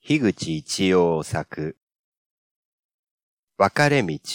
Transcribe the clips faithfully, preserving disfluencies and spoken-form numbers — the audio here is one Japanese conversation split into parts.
樋口一葉作分かれ道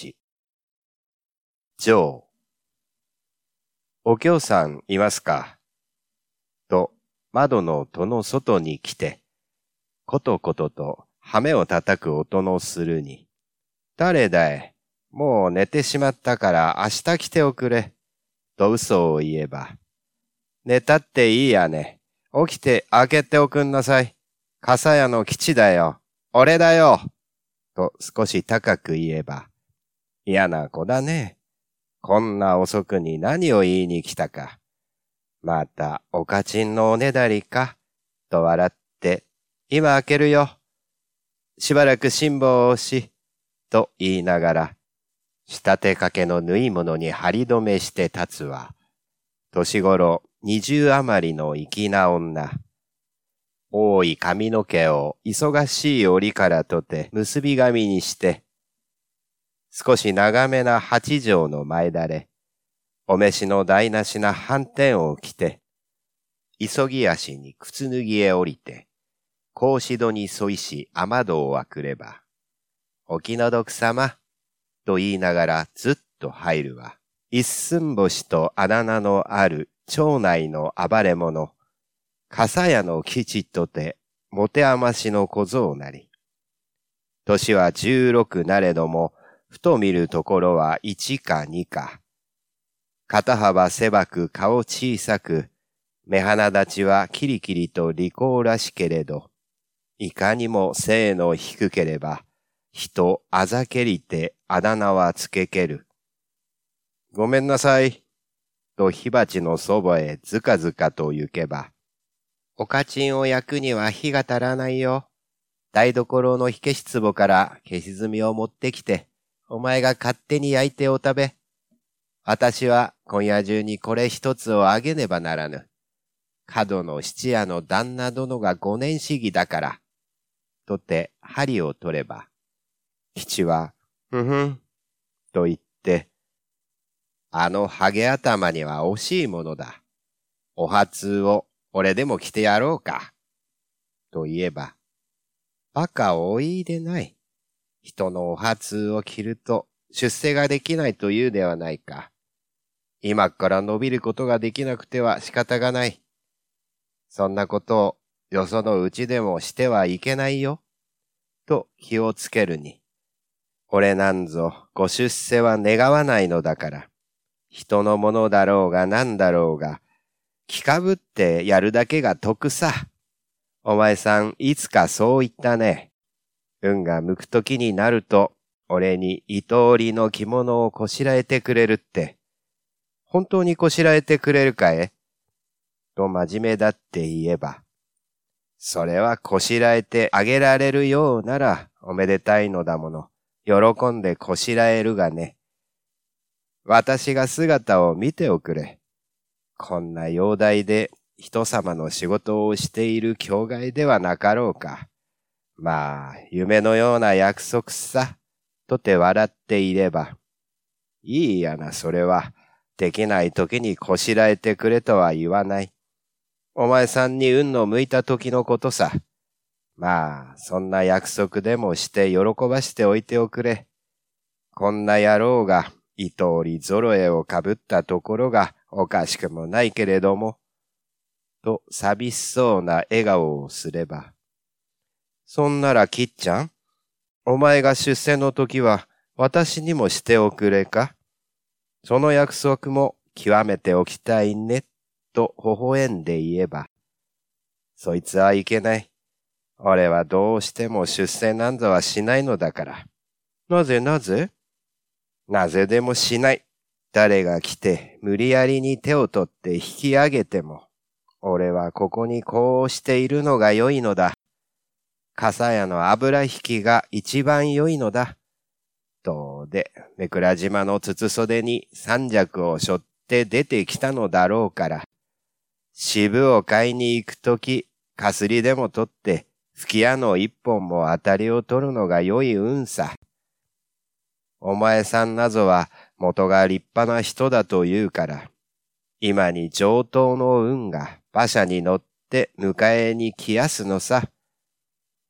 上お京さんいますかと窓の戸の外に来てことことと羽目を叩く音のするに誰だいもう寝てしまったから明日来ておくれと嘘を言えば寝たっていいやね起きて開けておくんなさい笠屋の吉だよ。俺だよ。と少し高く言えば、嫌な子だね。こんな遅くに何を言いに来たか。またおかちんのおねだりか。と笑って、今開けるよ。しばらく辛抱をし。と言いながら、仕立てかけの縫い物に張り止めして立つは、年頃二十余りの粋な女。多い髪の毛を忙しい折からとて結び髪にして、少し長めな八畳の前だれ、お召しの台無しな斑点を着て、急ぎ足に靴脱ぎへ降りて、格子戸に沿いし雨戸を開くれば、お気の毒様、と言いながらずっと入るわ。一寸星とあだ名のある町内の暴れ者、笠屋の吉とて、持て余しの小僧なり。年は十六なれども、ふと見るところは一か二か。肩幅狭く顔小さく、目鼻立ちはキリキリと利口らしけれど、いかにも背の低ければ、人あざけりてあだ名はつけける。ごめんなさい、と火鉢のそばへずかずかと行けば、おかちんを焼くには火が足らないよ。台所の火消し壺から消し炭を持ってきて、お前が勝手に焼いてお食べ。私は今夜中にこれ一つをあげねばならぬ。角の七夜の旦那殿が五年市議だから。とて針を取れば、吉は、ふふん、と言って、あのハゲ頭には惜しいものだ。お初を俺でも着てやろうか。と言えば、バカをお言いでない。人のお初を着ると出世ができないというではないか。今から伸びることができなくては仕方がない。そんなことをよそのうちでもしてはいけないよ。と気をつけるに。俺なんぞご出世は願わないのだから。人のものだろうがなんだろうが、気かぶってやるだけが得さ。お前さんいつかそう言ったね。運が向くときになると、俺に糸織りの着物をこしらえてくれるって。本当にこしらえてくれるかえと真面目だって言えば。それはこしらえてあげられるようならおめでたいのだもの。喜んでこしらえるがね。私が姿を見ておくれ。こんな容体で人様の仕事をしている境外ではなかろうか。まあ、夢のような約束さ、とて笑っていれば。いいやな、それは。できない時にこしらえてくれとは言わない。お前さんに運の向いた時のことさ。まあ、そんな約束でもして喜ばしておいておくれ。こんな野郎が糸織り揃えをかぶったところがおかしくもないけれども、と寂しそうな笑顔をすれば。そんならきっちゃん、お前が出世の時は私にもしておくれか。その約束も極めておきたいね、と微笑んで言えば。そいつはいけない。俺はどうしても出世なんぞはしないのだから。なぜなぜ？なぜでもしない。誰が来て無理やりに手を取って引き上げても、俺はここにこうしているのが良いのだ。笠屋の油引きが一番良いのだ。とで、めくら島の筒袖に三尺を背負って出てきたのだろうから。渋を買いに行くとき、かすりでも取って、吹き矢の一本も当たりを取るのが良い運さ。お前さんなぞは元が立派な人だと言うから、今に上等の運が馬車に乗って迎えに来やすのさ。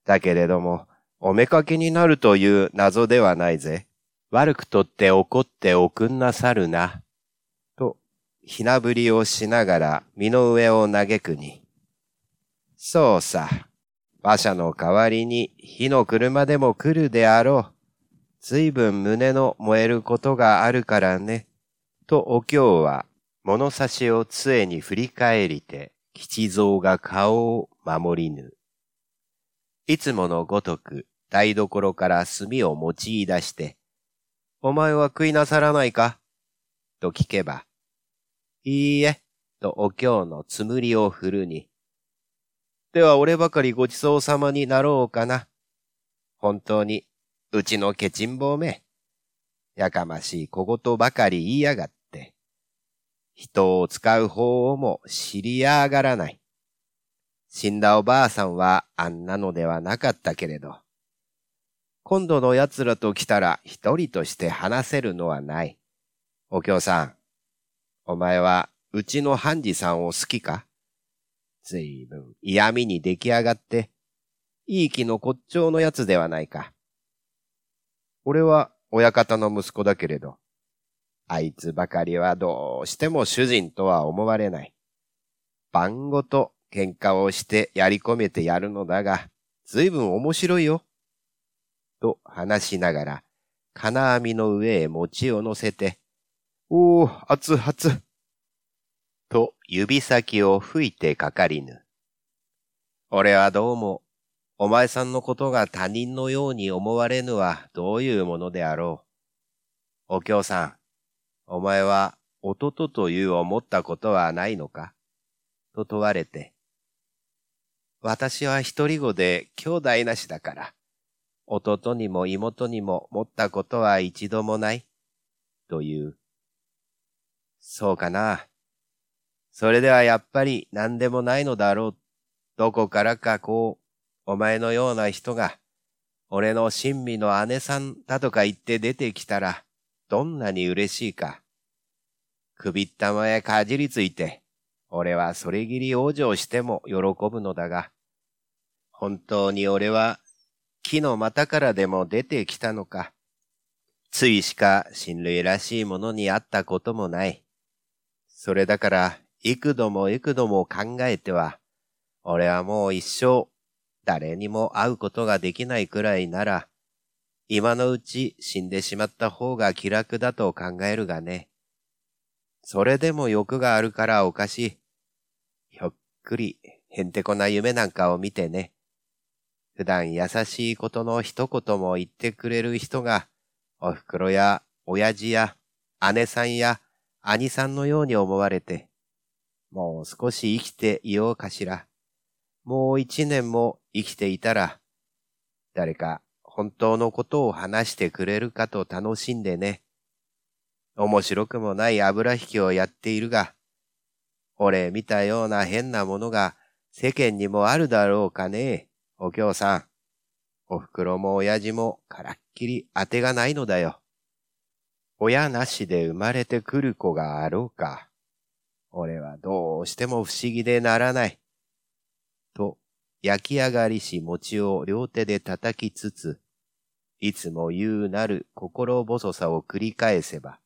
だけれども、おめかけになるという謎ではないぜ。悪くとって怒っておくんなさるな。と、ひなぶりをしながら身の上を嘆くに。そうさ。馬車の代わりに火の車でも来るであろう。ずいぶん胸の燃えることがあるからね。とお京は物差しを杖に振り返りて、吉蔵が顔を守りぬ。いつものごとく台所から炭を持ち出して、お前は食いなさらないかと聞けば、いいえ、とお京のつむりを振るに。では俺ばかりごちそうさまになろうかな。本当に、うちのケチンボウめ。やかましい小言ばかり言いやがって。人を使う方をも知りやがらない。死んだおばあさんはあんなのではなかったけれど。今度の奴らと来たら一人として話せるのはない。お京さん、お前はうちの判事さんを好きか？ずいぶん嫌味に出来上がって、いい気の骨頂のやつではないか。俺は親方の息子だけれど、あいつばかりはどうしても主人とは思われない。晩ごと喧嘩をしてやり込めてやるのだが、ずいぶん面白いよ。と話しながら、金網の上へ餅を乗せて、おー、熱々。と指先を吹いてかかりぬ。俺はどうも、お前さんのことが他人のように思われぬはどういうものであろう。お京さん、お前は弟という思ったことはないのかと問われて。私は一人子で兄弟なしだから、弟にも妹にも持ったことは一度もない。という。そうかな。それではやっぱり何でもないのだろう。どこからかこう、お前のような人が、俺の親身の姉さんだとか言って出てきたら、どんなに嬉しいか。首ったまへかじりついて、俺はそれぎり往生しても喜ぶのだが、本当に俺は木の股からでも出てきたのか。ついしか親類らしいものに会ったこともない。それだから、幾度も幾度も考えては、俺はもう一生、誰にも会うことができないくらいなら、今のうち死んでしまった方が気楽だと考えるがね。それでも欲があるからおかしい。ひょっくりへんてこな夢なんかを見てね。普段優しいことの一言も言ってくれる人が、おふくろや親父や姉さんや兄さんのように思われて、もう少し生きていようかしら。もう一年も生きていたら、誰か本当のことを話してくれるかと楽しんでね。面白くもない油引きをやっているが、俺見たような変なものが世間にもあるだろうかね。お京さん、おふくろも親父もからっきり当てがないのだよ。親なしで生まれてくる子があろうか。俺はどうしても不思議でならない。と、焼き上がりし餅を両手で叩きつつ、いつも言うなる心細さを繰り返せば。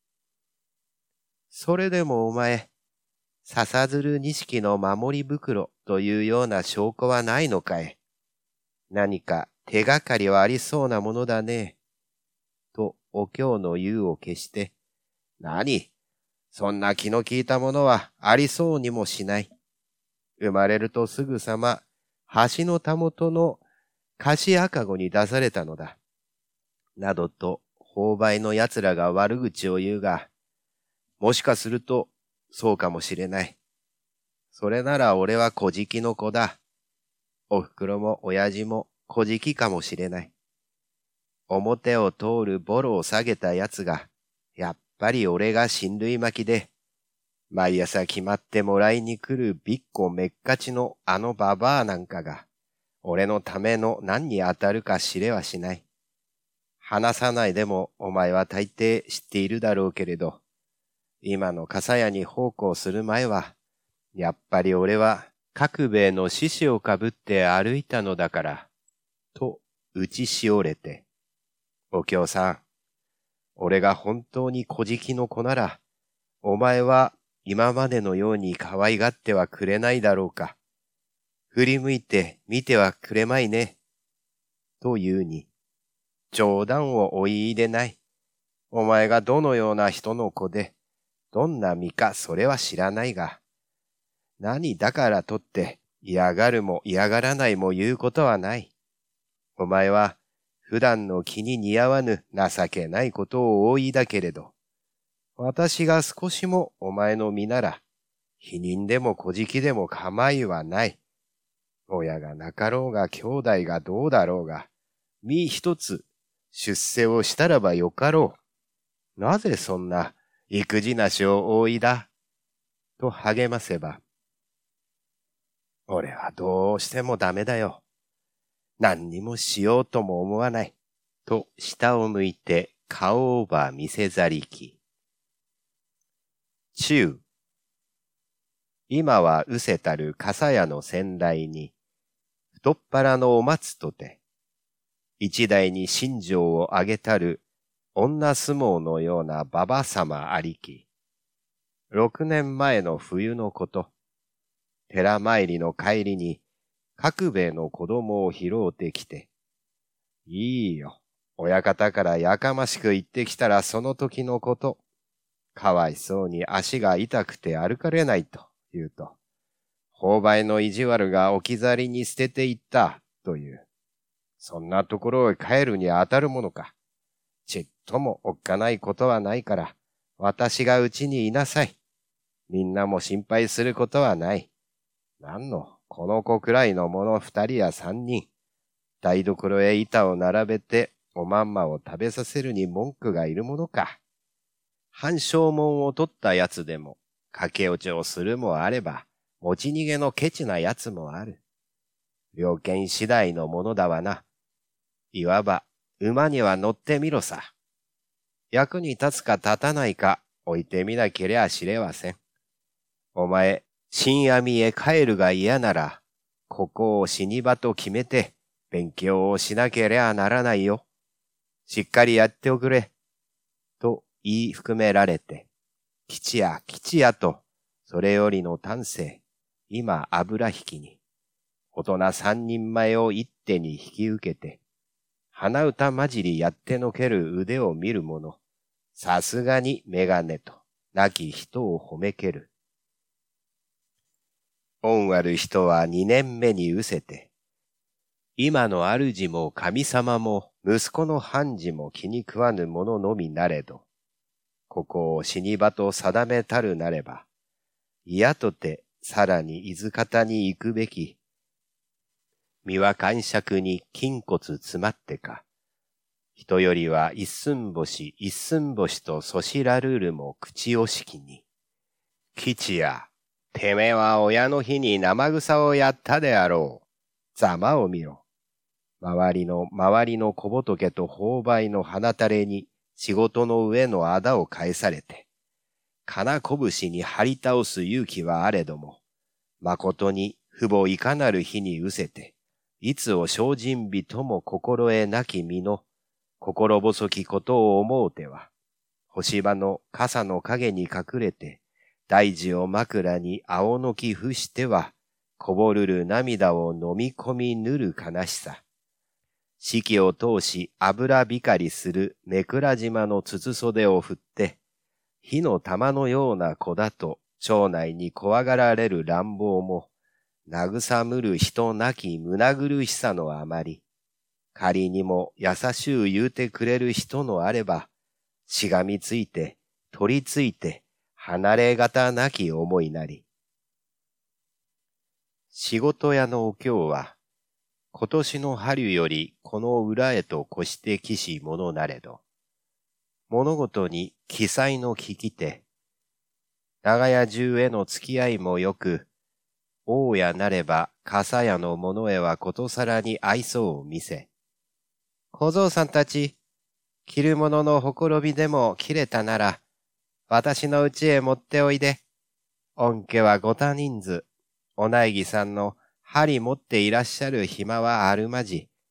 それでもお前、笹鶴錦の守り袋というような証拠はないのかい。何か手がかりはありそうなものだね。と、お京の言うを消して、何？そんな気の利いたものはありそうにもしない。生まれるとすぐさま、橋のたもとの菓子赤子に出されたのだ。などと、購買の奴らが悪口を言うが、もしかすると、そうかもしれない。それなら俺は小じきの子だ。おふくろも親父も小じきかもしれない。表を通るボロを下げた奴が、やっぱり俺が親類巻きで、毎朝決まってもらいに来るびっこめっかちのあのババアなんかが、俺のための何に当たるか知れはしない。話さないでもお前は大抵知っているだろうけれど、今の笠屋に奉公する前は、やっぱり俺は各兵衛の獅子をかぶって歩いたのだから。 と打ちしおれて、お京さん、俺が本当に小じの子なら、お前は今までのように可愛がってはくれないだろうか。振り向いて見てはくれまいね。と言うに、冗談をお言いでない。お前がどのような人の子で、どんな身かそれは知らないが、何だからとって嫌がるも嫌がらないも言うことはない。お前は普段の気に似合わぬ情けないことを多いだけれど、私が少しもお前の身なら、否認でも小じでも構いはない。親がなかろうが兄弟がどうだろうが、身一つ出世をしたらばよかろう。なぜそんな育児なしを多いだ。と励ませば、俺はどうしてもダメだよ。何にもしようとも思わない。と下を向いて顔をば見せざりき。中。今はうせたる笠屋の先代に、太っ腹のお松とて、一代に新庄をあげたる女相撲のような馬場様ありき。六年前の冬のこと、寺参りの帰りに、角兵衛の子供を拾うてきて、いいよ、親方からやかましく言ってきたらその時のこと、かわいそうに足が痛くて歩かれないと言うと、購買の意地悪が置き去りに捨てていったという。そんなところへ帰るに当たるものか。ちっともおっかないことはないから、私がうちにいなさい。みんなも心配することはない。なんの、この子くらいのもの二人や三人。台所へ板を並べておまんまを食べさせるに文句がいるものか。半生門を取ったやつでも、駆け落ちをするもあれば、持ち逃げのケチなやつもある。猟犬次第のものだわな。いわば、馬には乗ってみろさ。役に立つか立たないか置いてみなけりゃ知れません。お前、新網へ帰るが嫌なら、ここを死に場と決めて、勉強をしなけりゃならないよ。しっかりやっておくれ。と言い含められて、吉や吉やと、それよりの丹精、今油引きに、大人三人前を一手に引き受けて、鼻歌混じりやってのける腕を見る者、さすがにメガネと、亡き人を褒めける。恩ある人は二年目に失せて、今の主も神様も息子の判事も気に食わぬ者のみなれど、ここを死に場と定めたるなれば、いやとてさらに伊豆方に行くべき、身は感触に筋骨詰まってか、人よりは一寸星一寸星とそしらるるも口惜しきに、吉や、てめえは親の日に生草をやったであろう。ざまを見ろ。周りの周りの小仏と勾配の鼻垂れに仕事の上のあだを返されて、金拳に張り倒す勇気はあれども、誠に父母いかなる日に失せて、いつを精進日とも心得なき身の心細きことを思うては、星場の傘の影に隠れて、大事を枕に青のき伏しては、こぼるる涙を飲み込みぬる悲しさ。四季を通し油光りするめくら島の筒袖を振って、火の玉のような子だと町内に怖がられる乱暴も、慰むる人なき胸苦しさのあまり、仮にも優しゅう言うてくれる人のあれば、しがみついて、取りついて、離れがたなき思いなり。仕事屋のお京は、今年の春よりこの裏へと越してきしものなれど、物事に記載の聞き手、長屋中への付き合いもよく、大家なれば笠屋の者へはことさらに愛想を見せ、小僧さんたち、着るもののほころびでも切れたなら、私の家へ持っておいで。御家はご多人数、お内儀さんの針持っていらっしゃる暇はあるまじ。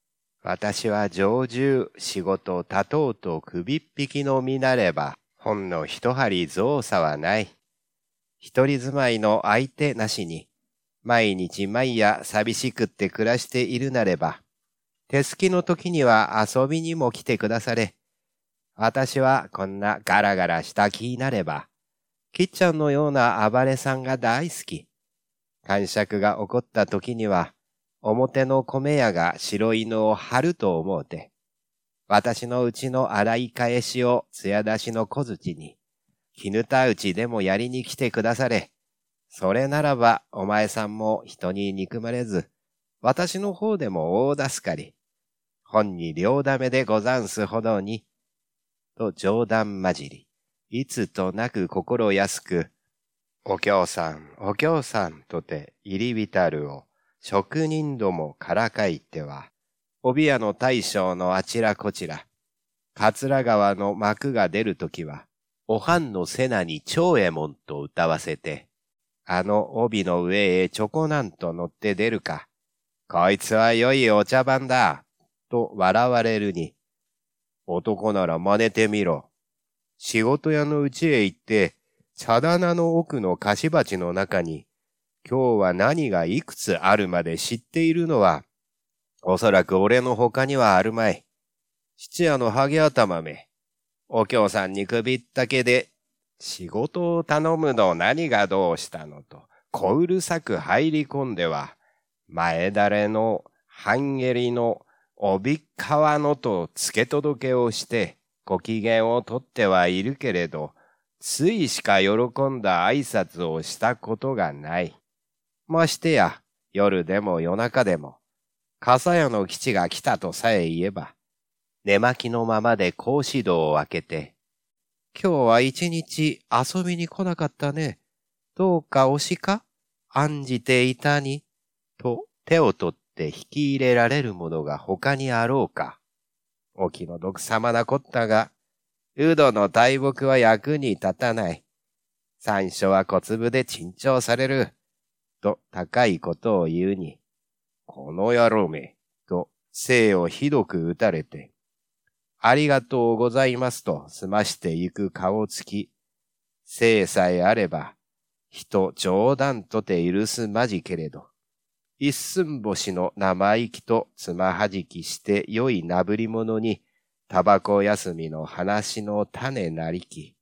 私は常住仕事立とうと首っ引きの身なれば、ほんの一針造作はない。一人住まいの相手なしに、毎日毎夜寂しくって暮らしているなれば、手すきの時には遊びにも来てくだされ。私はこんなガラガラした気になれば、きっちゃんのような暴れさんが大好き。癇癪が起こった時には、表の米屋が白犬を張ると思うて、私のうちの洗い返しを艶出しの小槌に、絹田打ちでもやりに来てくだされ。それならばお前さんも人に憎まれず、私の方でも大助かり。本に両ダメでござんすほどに、と冗談まじり、いつとなく心安く、お京さん、お京さんとて入り浸るを、職人どもからかいては、帯屋の大将のあちらこちら、桂川の幕が出るときは、お藩の瀬名に長右衛門と歌わせて、あの帯の上へちょこなんと乗って出るか、こいつは良いお茶番だ、と笑われるに、男なら真似てみろ。仕事屋のうちへ行って、茶棚の奥の菓子鉢の中に、今日は何がいくつあるまで知っているのは、おそらく俺の他にはあるまい。質屋のハゲ頭め、お京さんに首ったけで、仕事を頼むの何がどうしたのと、小うるさく入り込んでは、前だれの半蹴りの帯っ川のと付け届けをして、ご機嫌をとってはいるけれど、ついしか喜んだ挨拶をしたことがない。ましてや、夜でも夜中でも、笠屋の吉が来たとさえ言えば、寝巻きのままで格子戸を開けて、今日は一日遊びに来なかったね。どうかおしか案じていたに、と手を取って引き入れられるものが他にあろうか。お気の毒様なこったが、うどの大木は役に立たない。山椒は小粒で珍重される。と高いことを言うに、この野郎め、と精をひどく打たれて、ありがとうございますと済ましてゆく顔つき、精さえあれば、人冗談とて許すまじけれど、一寸星の生意気とつまはじきして良いなぶり者に、タバコ休みの話の種なりき。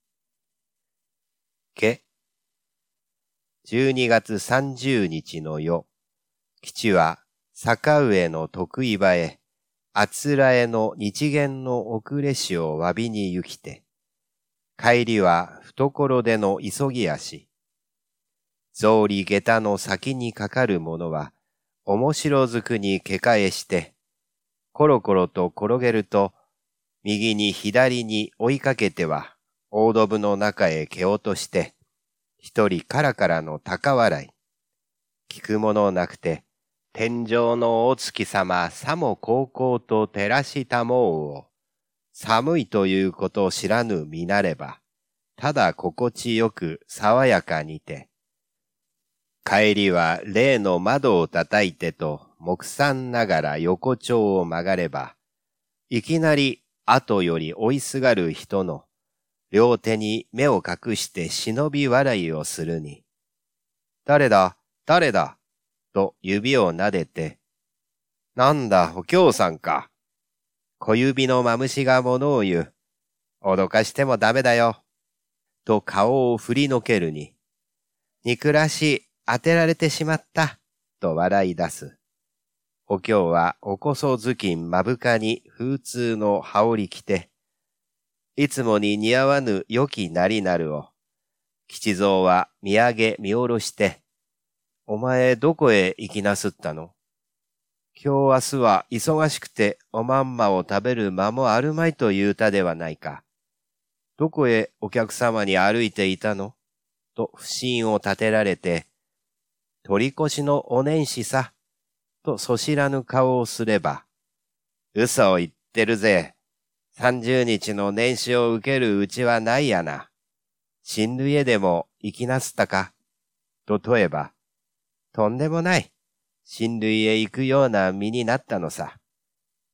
けじゅうにがつさんじゅうにちの夜、吉は坂上の得意場へ、あつらえの日限の遅れしを詫びに行きて、帰りは懐での急ぎ足。草履下駄の先にかかるものは、面白ずくにけかえして、コロコロと転げると、右に左に追いかけては、大ドブの中へ蹴落として、一人からからの高笑い。聞くものなくて、天上のお月様さも高々と照らしたもうを、寒いということを知らぬ身なれば、ただ心地よく爽やかにて、帰りは例の窓を叩いてと目算ながら横丁を曲がれば、いきなり後より追いすがる人の、両手に目を隠して忍び笑いをするに、誰だ誰だと指を撫でて、なんだお京さんか。小指のまむしがものを言う。脅かしてもダメだよ。と顔を振りのけるに、憎らしい当てられてしまった。と笑い出す。お京はおこそ頭巾まぶかに風通の羽織着て、いつもに似合わぬ良きなりなるを、吉蔵は見上げ見下ろして、お前どこへ行きなすったの？今日明日は忙しくておまんまを食べる間もあるまいと言うたではないか。どこへお客様に歩いていたの？と不審を立てられて、取り越しのお年始さ、とそしらぬ顔をすれば、嘘を言ってるぜ。三十日の年始を受けるうちはないやな。親類へでも行きなすったか。と問えば、とんでもない。親類へ行くような身になったのさ。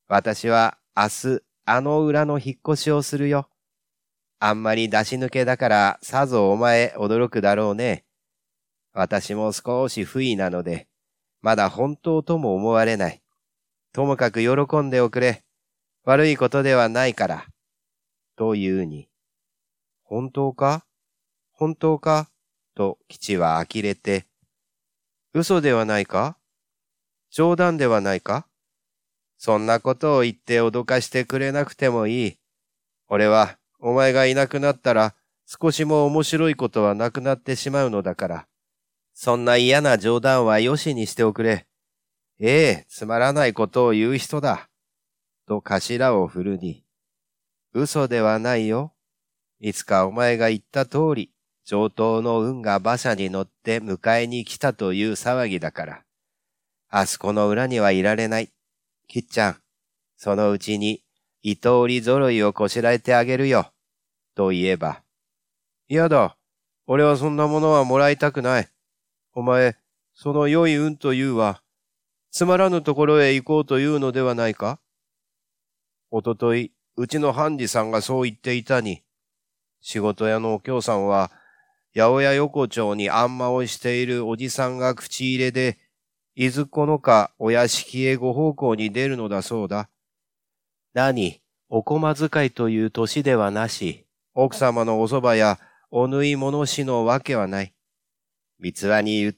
私は明日あの裏の引っ越しをするよ。あんまり出し抜けだからさぞお前驚くだろうね。私も少し不意なので、まだ本当とも思われない。ともかく喜んでおくれ。悪いことではないから。というに、本当か本当かと吉は呆れて、嘘ではないか冗談ではないかそんなことを言って脅かしてくれなくてもいい。俺は、お前がいなくなったら、少しも面白いことはなくなってしまうのだから。そんな嫌な冗談はよしにしておくれ。ええ、つまらないことを言う人だ。と頭を振るに。嘘ではないよ。いつかお前が言った通り、上等の運が馬車に乗って迎えに来たという騒ぎだから。あそこの裏にはいられない。きっちゃん、そのうちに、糸織り揃いをこしらえてあげるよ。と言えば。嫌だ。俺はそんなものはもらいたくない。お前、その良い運というは、つまらぬところへ行こうというのではないかおととい、うちの判事さんがそう言っていたに、仕事屋のお京さんは、八百屋横丁にあんまをしているおじさんが口入れで、いずこのかお屋敷へご奉公に出るのだそうだ。何、お駒使いという年ではなし、奥様のおそばやお縫い物しのわけはない。三つ輪に言って、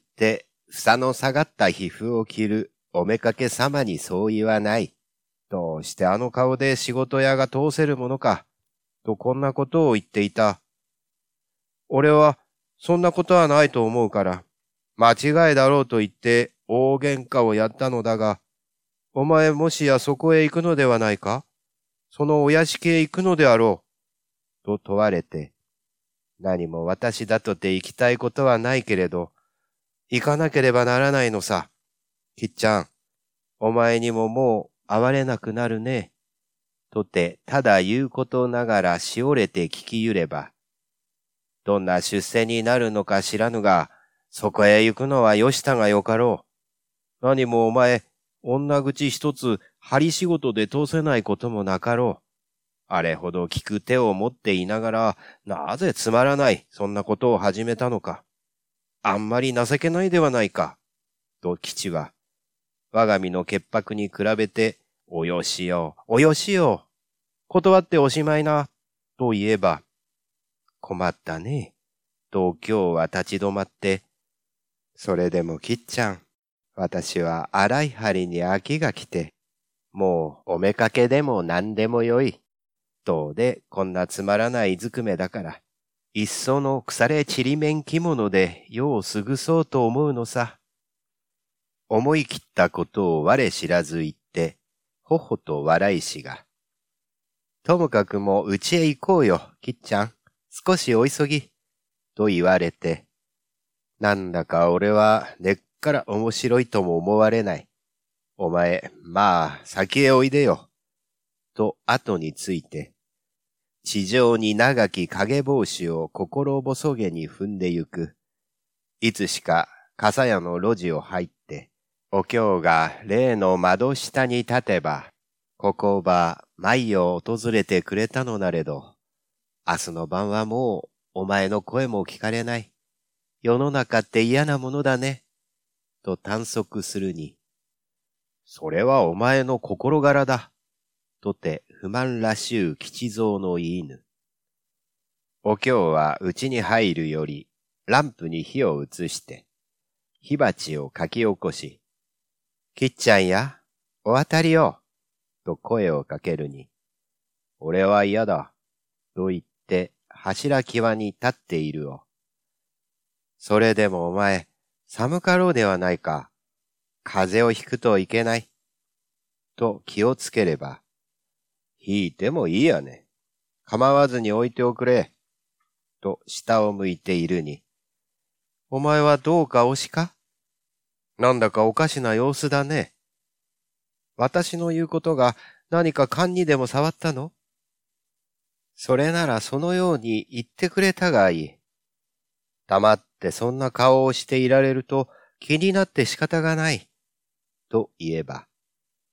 房の下がった皮膚を着るおめかけ様にそう言わない。どうしてあの顔で仕事屋が通せるものか、とこんなことを言っていた。俺は、そんなことはないと思うから、間違いだろうと言って大喧嘩をやったのだが、お前もしやそこへ行くのではないかそのお屋敷へ行くのであろう。と問われて、何も私だとて行きたいことはないけれど、行かなければならないのさ。きっちゃん、お前にももう会われなくなるね。とて、ただ言うことながらしおれて聞きゆれば、どんな出世になるのか知らぬが、そこへ行くのはよしたがよかろう。何もお前、女口一つ針仕事で通せないこともなかろう。あれほど聞く手を持っていながら、なぜつまらない、そんなことを始めたのか。あんまり情けないではないか。と吉は、我が身の潔白に比べて、およしよう、およしよう。断っておしまいな、と言えば、困ったね。と今日は立ち止まって、それでもきっちゃん、私は荒い針に飽きが来て、もうおめかけでも何でもよい。どうでこんなつまらないずくめだから、いっその腐れちりめん着物で世を過ぐそうと思うのさ。思い切ったことを我知らず言って、ほほと笑いしが、ともかくもう家へ行こうよ、きっちゃん。少しお急ぎ。と言われて、なんだか俺は根っから面白いとも思われない。お前、まあ、先へおいでよ。と後について、地上に長き影帽子を心細げに踏んでゆく。いつしか傘屋の路地を入って、お京が例の窓下に立てば、ここば舞を訪れてくれたのなれど、明日の晩はもうお前の声も聞かれない。世の中って嫌なものだね。と短足するに、それはお前の心柄だ。とて不満らしゅう吉蔵の言いぬ。お京は家に入るより、ランプに火を移して、火鉢をかき起こし、きっちゃんや、お渡りよ。と声をかけるに、俺は嫌だ。と言って柱際に立っているを。それでもお前、寒かろうではないか。風邪をひくといけない。と気をつければ、ひいてもいいやね。構わずに置いておくれ。と下を向いているに、お前はどうかおしかなんだかおかしな様子だね。私の言うことが何か勘にでも触ったの？それならそのように言ってくれたがいい。黙ってそんな顔をしていられると気になって仕方がない。と言えば、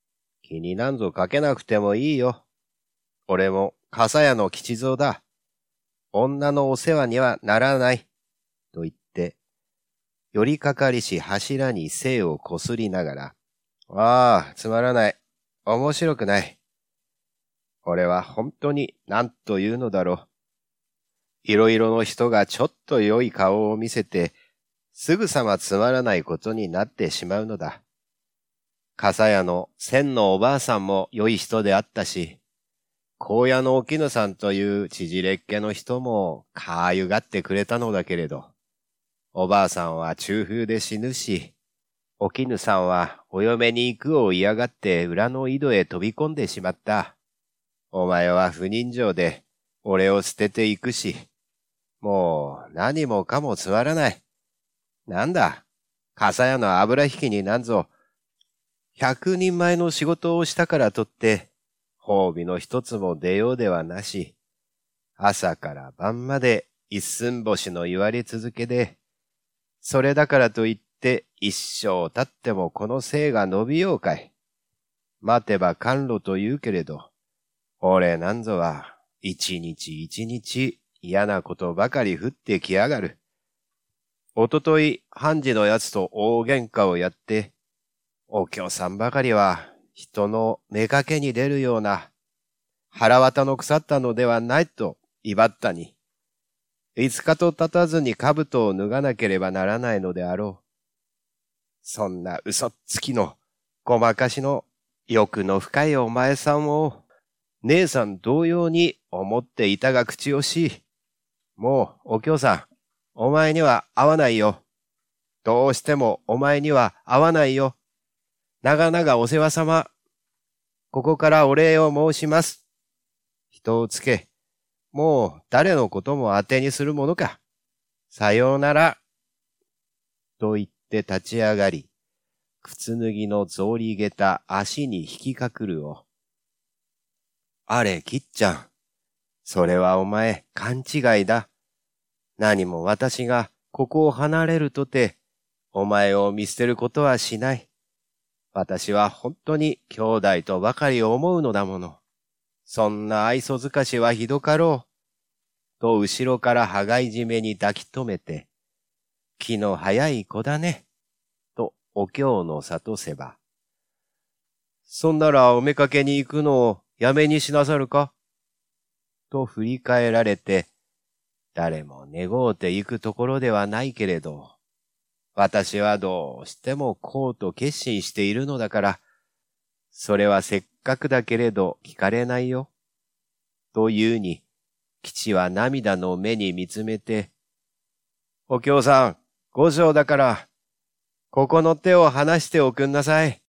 気になんぞかけなくてもいいよ。俺も笠屋の吉蔵だ。女のお世話にはならない。と言って、寄りかかりし柱に背をこすりながら、ああ、つまらない。面白くない。俺は本当に何というのだろう。いろいろの人がちょっと良い顔を見せて、すぐさまつまらないことになってしまうのだ。笠屋の千のおばあさんも良い人であったし、荒野のお絹さんという縮れっ気の人もかゆがってくれたのだけれど、おばあさんは中風で死ぬし、お絹さんはお嫁に行くを嫌がって裏の井戸へ飛び込んでしまった。お前は不人情で俺を捨てていくし、もう何もかもつまらない。なんだ、笠屋の油引きになんぞ、百人前の仕事をしたからとって、褒美の一つも出ようではなし、朝から晩まで一寸星の言われ続けで、それだからといって一生経ってもこの生が伸びようかい。待てば甘露と言うけれど、俺なんぞは一日一日嫌なことばかり降ってきやがる。おととい判事のやつと大喧嘩をやって、お京さんばかりは人の妾に出るような腹渡の腐ったのではないと威張ったに、五日と経たずに兜を脱がなければならないのであろう。そんな嘘っつきのごまかしの欲の深いお前さんを姉さん同様に思っていたが口惜しい。もうお京さん、お前には合わないよ。どうしてもお前には合わないよ。長々お世話様。ここからお礼を申します。人をつけ、もう誰のことも当てにするものか。さようなら。と言って立ち上がり、靴脱ぎの草履下駄足に引きかくるを。あれ、きっちゃん。それはお前、勘違いだ。何も私がここを離れるとて、お前を見捨てることはしない。私は本当に兄弟とばかり思うのだもの。そんな愛想づかしはひどかろう。と後ろから羽交い締めに抱き留めて、気の早い子だね。とお京の諭せば。そんならおめかけに行くのをやめにしなさるか。と振り返られて、誰も願うて行くところではないけれど、私はどうしてもこうと決心しているのだから、それはせっかくだけれど聞かれないよ。というに、吉は涙の目に見つめて、お京さん、五条だから、ここの手を離しておくんなさい。